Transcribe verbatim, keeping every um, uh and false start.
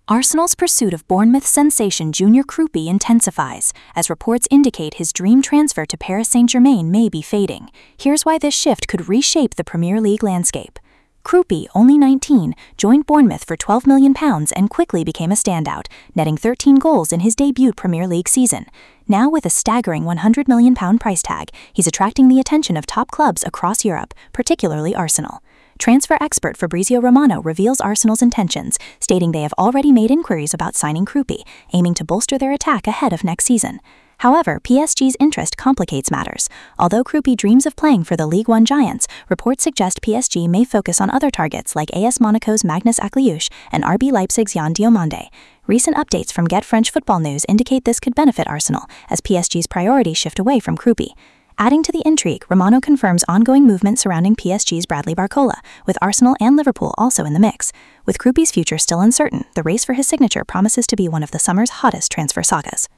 Arsenal's pursuit of Bournemouth sensation Junior Krupi intensifies, as reports indicate his dream transfer to Paris Saint-Germain may be fading. Here's why this shift could reshape the Premier League landscape. Krupi, only nineteen, joined Bournemouth for twelve million pounds and quickly became a standout, netting thirteen goals in his debut Premier League season. Now with a staggering one hundred million pound price tag, he's attracting the attention of top clubs across Europe, particularly Arsenal. Transfer expert Fabrizio Romano reveals Arsenal's intentions, stating they have already made inquiries about signing Krupi, aiming to bolster their attack ahead of next season. However, P S G's interest complicates matters. Although Krupi dreams of playing for the League One giants, reports suggest P S G may focus on other targets like A S Monaco's Magnus Akliouche and R B Leipzig's Yann Diomande. Recent updates from Get French Football News indicate this could benefit Arsenal, as P S G's priorities shift away from Krupi. Adding to the intrigue, Romano confirms ongoing movement surrounding P S G's Bradley Barcola, with Arsenal and Liverpool also in the mix. With Krupi's future still uncertain, the race for his signature promises to be one of the summer's hottest transfer sagas.